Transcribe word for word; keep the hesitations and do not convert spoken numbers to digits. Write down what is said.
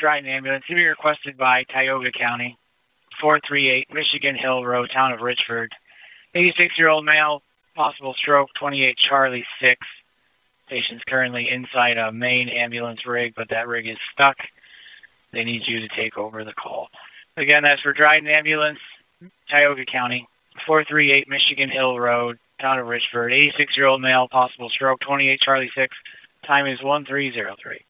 Dryden Ambulance to be requested by Tioga County, four three eight Michigan Hill Road, town of Richford. eighty-six-year-old male, possible stroke, twenty-eight Charlie six. Patient's currently inside a main ambulance rig, but that rig is stuck. They need you to take over the call. Again, that's for Dryden Ambulance, Tioga County, four three eight Michigan Hill Road, town of Richford. eighty-six-year-old male, possible stroke, twenty-eight Charlie six. Time is one three zero three.